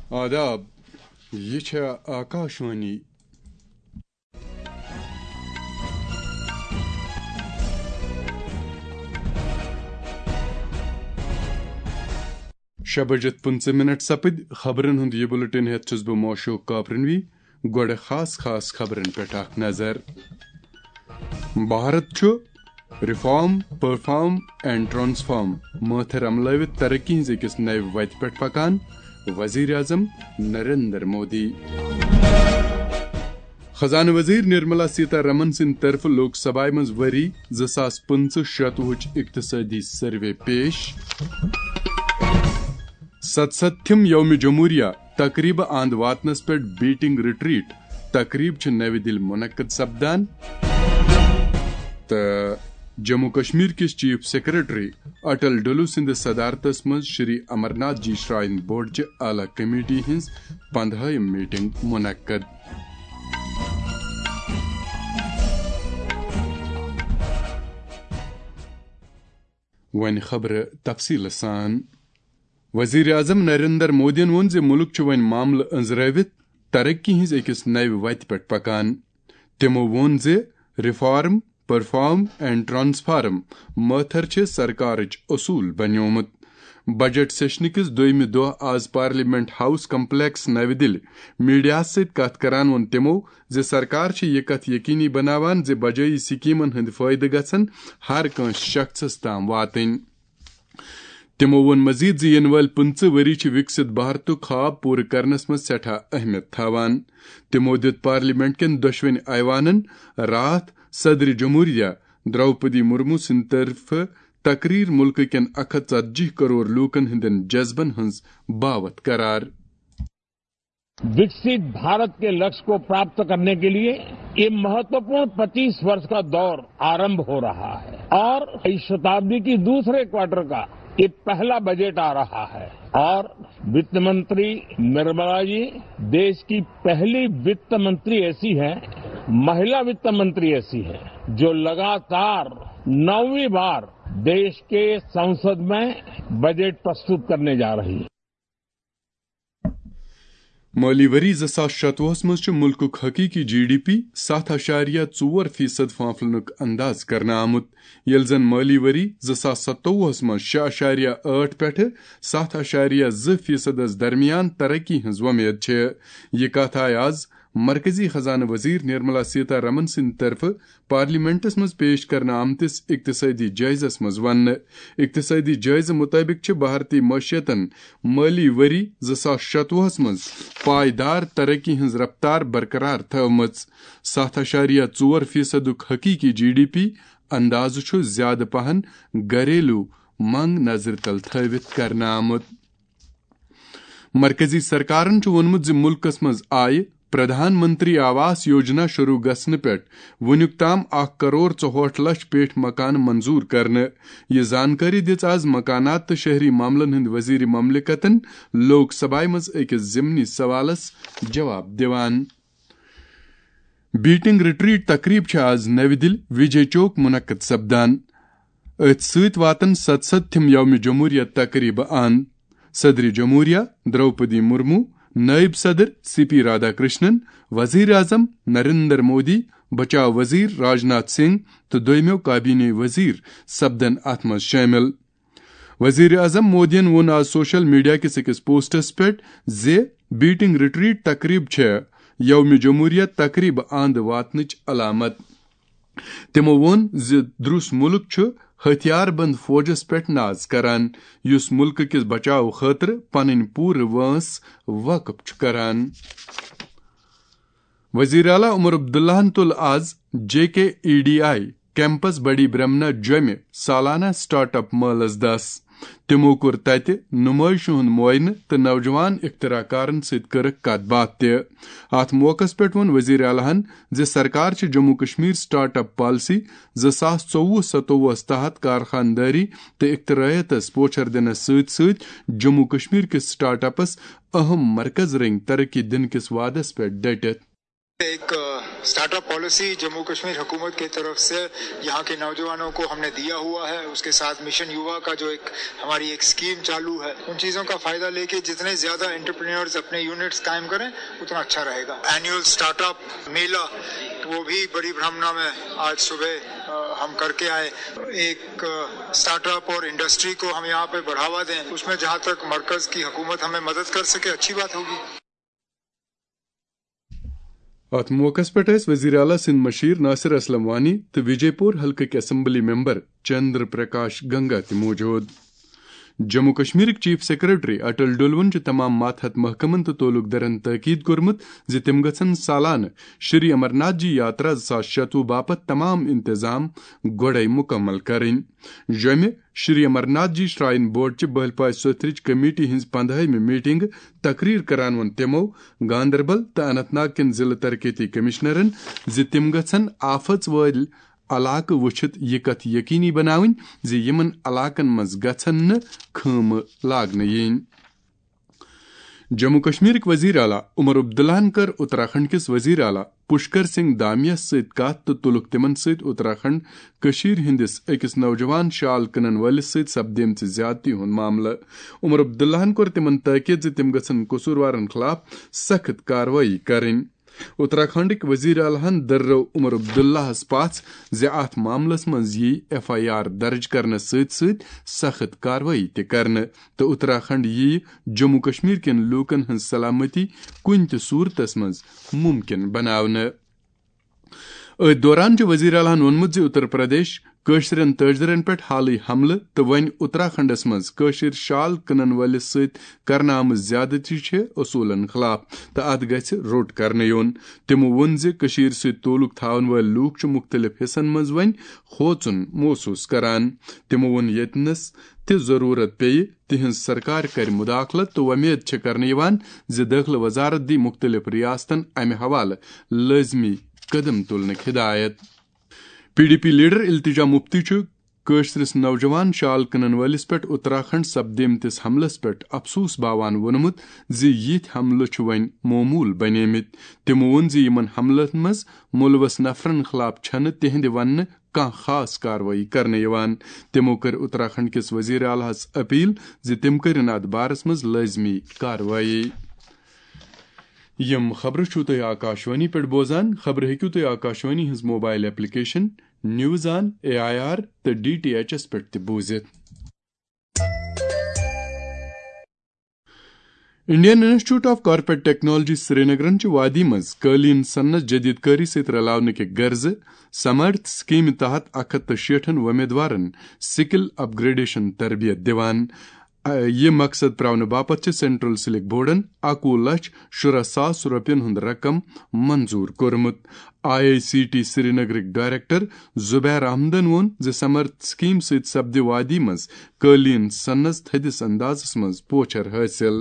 آداب، یہ چھا آکاشوانی شے بجت 15 سپد خبرن ہند یہ بلٹن ہیت چھس بہ موشوق کاپرنوی گوڑ خاص خبرن پہ اخ نظر۔ بھارت چھ ریفارم پرفارم اینڈ ٹرانسفارم ماتھر عملوت ترقی ہز اکس نو وتہ پہ پکان، وزیر اعظم نریندر مودی۔ خزانہ وزیر نرملا سیتارمن سند طرف لوک سبھا مز وری 2025-26 اقتصادی سروے پیش۔ 67م یوم جمہوریہ تقریب اند واتنس پہ بیٹنگ ریٹریٹ تقریب چھ نو دل منعقد سپدان۔ جموں کشمیر کس چیف سیکرٹری اٹل ڈلو سند صدارتس مز شری امرناتھ جی شرائن بورڈ چہ اعلی کمیٹی ہز 15م میٹنگ منعقد۔ ون خبر تفصیل سان۔ وزیر اعظم نریندر مودین وون زِ ملک چھ ون معاملہ انزرٲوِتھ ترقی ہز اکس نو وتہ پہ پکان۔ تمو وون زِ ریفارم پرفارم اینڈ ٹرانسفارم ماتھر چھ سرکارچ اصول بنیومت۔ بجٹ سیشن کس دویمہ دۄہ آز پارلیمنٹ ہاؤس کمپلیکس نو دل میڈیا ست کت کران وون تمو زِ سرکار چھ یہ کت یقینی بناوان زِ بجائی سکیمن ہند فائدہ گژھن ہر کانٛسہ شخصس تام واتن۔ تمو وون مزید زِ ین وٲلۍ 15 ؤری چھ وکست بھارتک خواب پورٕ کرنس مز سٹھاہ اہمیت تھاوان۔ تمو دِیُت پارلیمنٹ کٮ۪ن دۄشوٕنی ایوانن راتھ صدر جمہوریہ دروپدی مرمو سند طرف تقریر ملک کٮ۪ن 140 کروڑ لوکن ہندین جذبن ہنز باوت قرار۔ विकसित भारत के लक्ष्य को प्राप्त करने के लिए ये महत्वपूर्ण 25 वर्ष का दौर आरंभ हो रहा है और इस शताब्दी की दूसरे क्वार्टर का ये पहला बजट आ रहा है और वित्त मंत्री निर्मला जी देश की पहली वित्त मंत्री ऐसी है, महिला वित्त मंत्री ऐसी है जो लगातार 9वीं बार देश के संसद में बजट प्रस्तुत करने जा रही है। مالی وری 2027 مز ملک حقیقی جی ڈی پی 7.4% فانفلنک انداز کرنا آمت، یل زن مالی وری 2027 مز 6.8 پہ 7.2% درمیان ترقی ہز ومید چھ۔ یہ کت آئی آز مرکزی خزانہ وزیر نرملا سیتارمن سند طرف پارلیمنٹس مز پیش کرنا آمتس اقتصادی جائزس مز ون۔ اقتصادی جائزہ مطابق چھ بھارتی معیشتن مالی وری 2027 مز پائیدار ترقی ہز رفتار برقرار تھومت۔ 7.4% حقیقی جی ڈی پی انداز چھ زیادہ پہن گھریلو منگ نظر تل تھوت کرنا آمت۔ مرکزی سرکارن چھ وونمت زِ ملکس مز آئہ پردھان منتری آواس یوجنا شروع گھنہ پہ ونیک تام 1.64 کروڑ پیٹھ مکان منظور کرنے۔ یہ زانکاری دِژ آز مکانات تو شہری معاملن ہند وزیر مملکتن لوک سبھا مز أکس ضمنی سوالس جواب دیوان۔ بیٹنگ ریٹریٹ تقریب چھ آز نو دل وجے چوک منعقد سپدان۔ ات ست واتن 67م یوم جمہوریہ تقریب اند۔ صدر جمہوریہ دروپدی مرمو، نائب صدر سی پی رادھا کرشنن، وزیر اعظم نریندر مودی، بچاؤ وزیر راجناتھ سنگھ تو دویمیو کابینی وزیر سپدن ات مز شامل۔ وزیر اعظم مودین وون آز سوشل میڈیا کس اکس پوسٹس پہ زِ بیٹنگ ریٹریٹ تقریب چھ یوم جمہوریہ تقریب اند واتنچ علامت۔ تمو وون زِ درس ملک چھ ہتھیار بند فوجس پہ ناز کران یس ملک کس بچاؤ خاطر پنن پور وانس وقف چھ کران۔ وزیر اعلی عمر عبداللہ تل آز JKEDI کیمپس بڑی برہمنا جومہ سالانہ سٹارٹ اپ مالس دس۔ تمو کور تتہ نمائشہ ہند معائنہ تو نوجوان اختراع کارن ست کرک کت بات تہ۔ ات موقع پہ ون وزیر اعلی زِ سرکار چھ Jammu Kashmir startup policy 2024-27 تحت کارخانداری تو اختراعیتس پوچھر دنس ست ست جموں کشمیر کس سٹارٹ اپس اہم مرکز رنگ ترقی دن کس وعدس پہ ڈٹت۔ ایک startup policy Jammu Kashmir हुकूमत की तरफ से यहाँ के नौजवानों को हमने दिया हुआ है, उसके साथ मिशन युवा का जो हमारी एक स्कीम चालू है, उन चीज़ों का फ़ायदा लेके जितने ज़्यादा एंटरप्रेन्योर्स अपने यूनिट्स कायम करें उतना अच्छा रहेगा। एनुअल स्टार्टअप मेला वो भी बड़ी ब्राह्मणा में आज सुबह हम करके आए। एक स्टार्टअप और इंडस्ट्री को हम यहाँ पे बढ़ावा दें, उसमें जहाँ तक मरकज़ की हुकूमत हमें मदद कर सके अच्छी बात होगी। अत मौकस पे वज़ीर आला सिंध मशीर नासिर असलम वानी तो विजयपुर हल्के असम्बली मेंबर चंद्र प्रकाश गंगा ते मौजूद। जम्मू कश्मीर चीफ सेक्रेटरी अटल डुलवन तमाम मातहत महकमन तो तोलुकदरन तकीद कोरमुत ज तिम गछन सालान श्री अमरनाथ जी यात्रा 2026 बापत तमाम इंतजाम गोड़े मुकम्मल करें। जमे श्री अमरनाथ जी श्राइन बोर्ड च बहलपाय सोथरिच कमेटी हिंज 15वीं मीटिंग तकरीर करान वन तिमो गांदरबल तो अनंतनाग किन जिला तरक्की कमिश्नरन ज तिम गछन आफत वल इलाक वुछित यह कथ यकीनी बनावन ज यमन इलाकन मज गछन न खम लागन यीन। जम्मू कश्मीर वज़ीर आला उमर अब्दुल्लाहन कर उत्तराखंड किस वज़ीर आला पुष्कर सिंह दामियस सत कत तो तुलुक तिमन सत उत्तराखंड कशीर हिंदिस अकिस नौजवान शाल कनन वालिस सत सपदेम ज्यादती हुंद मामला। उमर अब्दुल्लाहन कोर तिमन ताकीद ज तिम गछन कसूरवारन खिलाफ सख्त कार्रवाई करें। उत्तराखंड वज़ीर आलहन दर्रो उमर अब्दुल्लाहस पास ज अत मामलस मज यी FIR दर्ज करने सत सख्त कार्रवाई ते करने तो उत्तराखंड यी जम्मू कश्मीर केन लूकन हंज सलामती कुन त सूरतस मज मुमकिन बनावने। दौरान वज़ीर आलहन वोनमुत ज उत्तर प्रदेश कशरन तजदरन पे हाल हमले तो वन उत्तराखंडस मज कशर शाल कनन वालिस सत करने आमज ज्यादती असूलन खिलाफ तो अत गछ रोट करने योन। तिमो वोन ज कशीर सत तोलुक थावन वाल लूक मुख्तलिफ हिस्सन मज वन खोचुन महसूस करान। तिमो वोन यतनस ते जरूरत पे तिहंज सरकार कर मुदाखलत तो उम्मीद करने ज दाखिल वजारत दी मुख्तलिफ रियासतन अमे हवाले लाजमी कदम तुलने हिदायत। PDP लीडर इल्तिजा मुफ्ती कशरस नौजवान शाल कनन वालिस पे उत्तराखंड सपदेमतिस हमलस पे अफसूस बावान वोनमुत ज यिथ हमले वन मोमूल बनेमित। तिमो वोन ज यमन हमलन मज मुलवस नफरन खिलाफ छन तिहंद वन कह खास कार्रवाई करने यवान। तिमो कर उत्तराखंड किस वज़ीर आलाहस अपील ज तिम करिन अत बारस मज लाजमी कार्रवाई। यम खबर छो तुह आकाशवाणी पे बोजान। खबर हेकु तुह आकाशवाणी हज mobile application news on AIR तो DTHS पे ते बोजित। Indian institute of corporate technology श्रीनगरन वादी मज कालीन सन्नत जदीदकारी सत रलावने के गर्ज समर्थ स्कीम तहत 160 उम्मीदवारन स्किल अपग्रेडेशन तरबियत दिवान। ये मकसद प्रावन बापत सेंट्रल सिलिक बोर्डन 11,60,000 रुपयन हुंद रकम मंजूर कोरमुत। IICT श्रीनगर डायरेक्टर जुबैर अहमदन वोन ज समर्थ स्कीम सत सपद वादी मज कालीन सन्नस थदिस अंदाजस मज पोचर हासिल।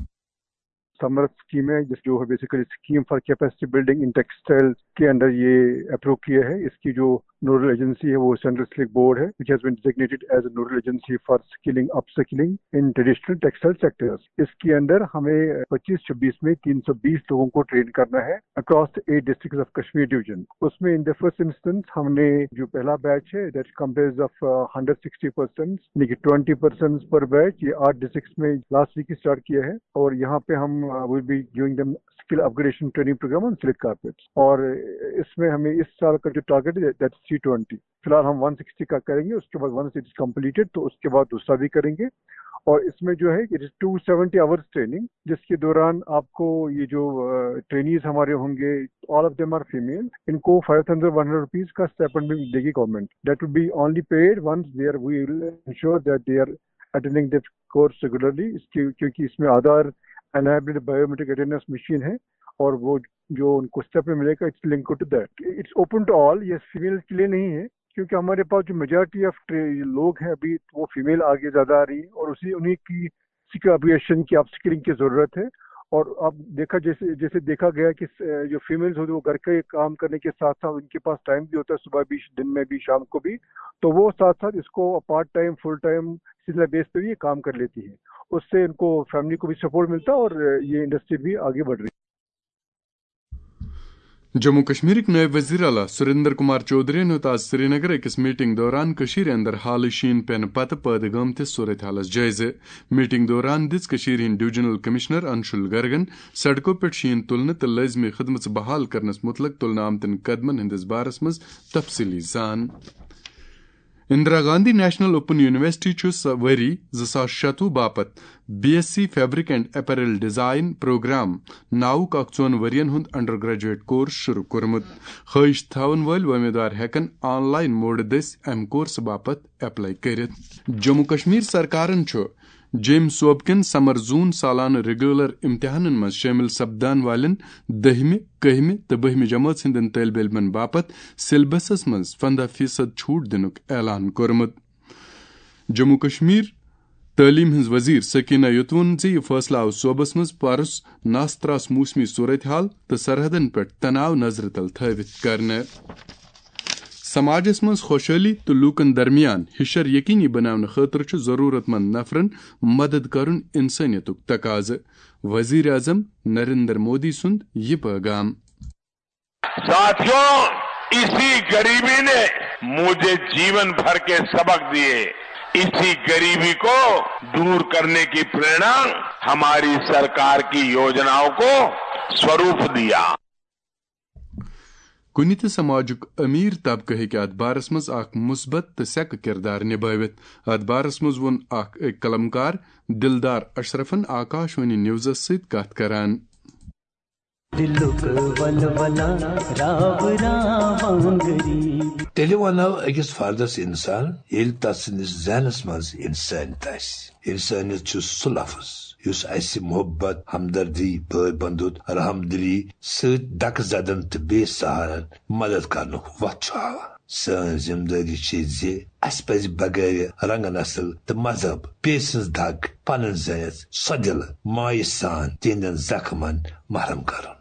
समर्थ स्कीम है जो है basically scheme for capacity building in textile के अंडर ये अप्रूव किया है। इसकी जो नोडल एजेंसी है वो सेंट्रल सिलिक बोर्ड है which has been designated as a nodal agency for skilling upskilling in traditional textile sectors. इसके अंडर हमें 25-26 में 320 लोगों को ट्रेन करना है across 8 districts of Kashmir division. उसमें इन द फर्स्ट इंस्टेंस हमने जो पहला बैच है दैट कंप्राइज ऑफ 160 पर्सन यानी कि 20 पर्सन पर बैच ये 8 डिस्ट्रिक्ट्स में लास्ट वीक स्टार्ट किया है और यहाँ पे हम will be giving them skill upgradation training programme on silk carpets. और इसमें हमें इस साल का जो टारगेट है दैट 320। फिलहाल हम 160 का करेंगे, उसके बाद 160 कंप्लीटेड तो उसके बाद दूसरा भी करेंगे। और इसमें जो है इट इज 270 आवर्स ट्रेनिंग जिसके दौरान आपको ये जो ट्रेनीज हमारे होंगे all of them are female, इनको 5,100 रुपीज का स्टाइपेंड भी देगी government. That will be only paid once they are we will ensure that they are attending that course regularly. क्योंकि इसमें Aadhaar enabled biometric attendance machine है और वो जो उनको स्टेप में मिलेगा it's link to that. It's open to all, ये फीमेल के लिए नहीं है क्योंकि हमारे पास जो मेजॉरिटी ऑफ लोग हैं अभी वो फीमेल आगे ज्यादा आ रही है और उन्हीं की स्किल अपग्रेडेशन की अपस्किलिंग की जरूरत है। और अब जैसे देखा गया कि जो फीमेल्स होती है वो घर के काम करने के साथ साथ उनके पास टाइम भी होता है, सुबह भी, दिन में भी, शाम को भी, तो वो साथ साथ इसको part time full time seasonal base पे भी ये काम कर लेती है। उससे इनको फैमिली को भी सपोर्ट मिलता है और ये इंडस्ट्री भी आगे बढ़ रही है। جموں کشمیرک نائب وزیر اعلیٰ سریندر کمار چودھری ہوت آز سری نگر أکس میٹنگ دوران کشیر اندر حال شین پین پتہ پٲدٕ گٔمتِس صورت حالس جٲیزٕ میٹنگ دوران دِژ کشیر ہٕنٛدۍ ڈویژنل کمشنر انشل گرگن سڑکو پٮ۪ٹھ شین تُلنہٕ تہٕ لٲزمی خدمت بحال کرنس متعلق تُلنہٕ آمتٮ۪ن قدمن ہٕنٛدِس بارس منٛز تفصیلی زان. Indira Gandhi national open university چھُ ؤری 2026 باپت BSc fabric and apparel design programme ناوُک اکھ 4 ؤرین ہُنٛد انڈر گریجویٹ کورس شروع کوٚرمُت. خٲہِش تھاون وٲلۍ وۄمیدوار ہٮ۪کن آن لاین موڈٕ دٔسۍ امہِ کورسہٕ باپت ایپلاے کٔرِتھ. جموں کشمیر سرکارن چھُ جیمز صوب کٮ۪ن سمر زون سالانہٕ ریگولر امتحانن منٛز شٲمِل سپدان والٮ۪ن 10ہمہِ 11ہمہِ تہٕ 12ہمہِ جمٲژ ہٕنٛدٮ۪ن طٲلبہِ علمن باپت سیلبسس منٛز 15% چھوٹ دِنُک اعلان کوٚرمُت. جموں کشمیر تعلیٖم ہٕنٛز وزیر سکینہ یوت ووٚن زِ یہِ فٲصلہٕ آو صوبس منٛز پرُس ناستراس موسمی صورتحال تہٕ سرحدن پٮ۪ٹھ تناو نظرِ تل تھٲوِتھ کرنہٕ. سماجس منٛز خوشحٲلی تہٕ لوٗکن درمیان ہِشر یقینی بناونہٕ خٲطرٕ چھُ ضروٗرت منٛد نفرن مدد کرُن اِنسٲنیتُک تقاضہٕ. وزیر اعظم نریندر مودی سُنٛد یہِ پیغام. ساتھیوں، اسی غریبی نے مجھے جیون بھر کے سبق دیے. اسی غریبی کو دور کرنے کی پریرنا ہماری سرکار کی یوجناؤں کو سوروپ دیا. کُنہِ تہِ سماجُک أمیٖر طبقہٕ ہیٚکہِ اتھ بارس منٛز اکھ مثبت تہٕ سیٚکہٕ کِردار نِبٲوِتھ. اتھ بارس منٛز ووٚن اکھ قلمکار دلدار اشرفن آکاشوانی نیوزس سۭتۍ کتھ کران. تیٚلہِ ونو أکِس فردس انسان ییٚلہِ تتھ سٕنٛدِس ذہنس منٛز انسٲنیت آسہِ. انسٲنیت چھُ سُہ لفظ یُس اسہِ محبت، ہمدردی، بٲے بندُت، رحم دلی سۭتۍ ڈکہٕ زدن تہٕ بیٚیہِ سہارن مدد کرنُک وتھ چھُ ہاوان. سٲنۍ ذمہٕ دٲری چھِ زِ اسہِ پزِ بغٲر رنگہٕ نسل تہٕ مذہب بیٚیہِ سٕنٛز دگ پنٕنۍ زٲژ سۄ دلہٕ مایہِ سان تِہنٛدٮ۪ن زخمن مرہم کرُن.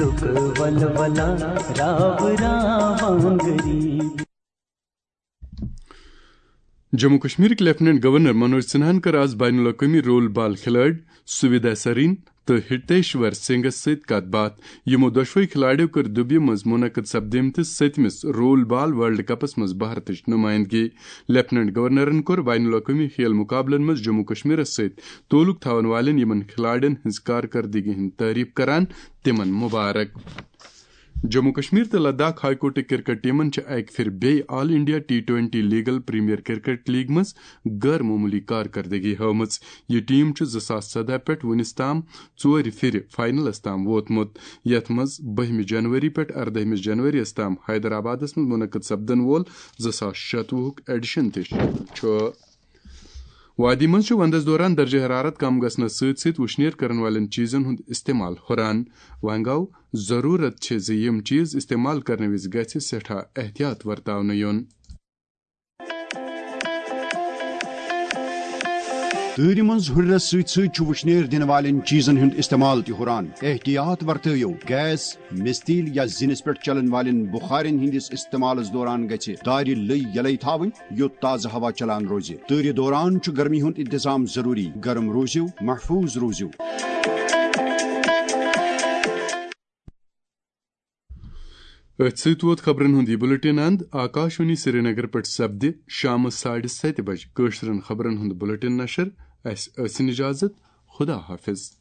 جموں کشمیرک لیفٹنٹ گورنر منوج سنہاہن کٔر آز بین الاقوامی رول بال کھلٲڑۍ سویدا سرین تہٕ ہتیشور سنگھس سۭتۍ کتھ باتھ. یِمو دۄشوے کھلاڑیو کٔر دُبیہِ منٛز مُنعقد سپدیمتِس 7مِس رول بال ورلڈ کپس منٛز بھارتٕچ نُمٲیندگی. لیفٹنٹ گورنرن کوٚر بین الاقوامی کھیل مُقابلن منٛز جموں کشمیرس سۭتۍ تعلق تھاون والٮ۪ن یِمن کھلاڑٮ۪ن ہٕنٛز کارکردگی ہٕنٛز تعریف کران تِمن مُبارک. جموں کشمیر تہٕ لداخ ہائی کورٹٕکۍ کرکٹ ٹیمن چھِ اکہِ پھِرِ بیٚیہِ all India T20 legal premier cricket league منٛز غٲر معموٗلی کارکردگی ہٲومٕژ. یہِ ٹیم چھُ 2017 پٮ۪ٹھ وُنیُس تام 4 پھِرِ فائنلس تام ووتمُت، یتھ منٛز 12 جنوری پٮ۪ٹھ 18 جنوری تام حیدرآبادس منٛز مُنعقد سپدن وول 2026 ایڈیشن تہِ چھُ. وادی منٛز چھُ ونٛدس دوران درجہ حرارت کم گژھنس سۭتۍ سۭتۍ وُشنیر کرن والٮ۪ن چیٖزن ہُنٛد استعمال ہُران. وۄنۍ گوٚو ضروٗرت چھِ زِ یِم چیٖز استعمال کرنہٕ وِزِ گژھِ سٮ۪ٹھاہ احتیاط ورتاونہٕ یُن. تۭرِ منٛز ہُرنس سۭتۍ سۭتۍ چھُ وُشنیر دِنہٕ والٮ۪ن چیٖزن ہُنٛد استعمال تہِ ہُران. احتیاط ورتٲیِو. گیس، مستیل یا زِنِس پٮ۪ٹھ چلن والٮ۪ن بُخارٮ۪ن ہٕنٛدِس استعمالس دوران گژھِ دارِ لٔے یلے تھاوٕنۍ یوٚت تازٕ ہوا چلان روزِ. تۭرِ دوران چھُ گرمی ہُنٛد انتظام ضروٗری. گرم روٗزِو، محفوٗظ روٗزِو. أتھۍ سۭتۍ ووت خبرن ہُنٛد یہِ بُلٹن اند. آکاشوانی سری نگر پٮ۪ٹھ سپدِ شامس 7:30 بجہِ کٲشرٮ۪ن خبرن ہُنٛد بُلٹن نشر. اسہِ ٲسِن اِجازت. خدا حافظ.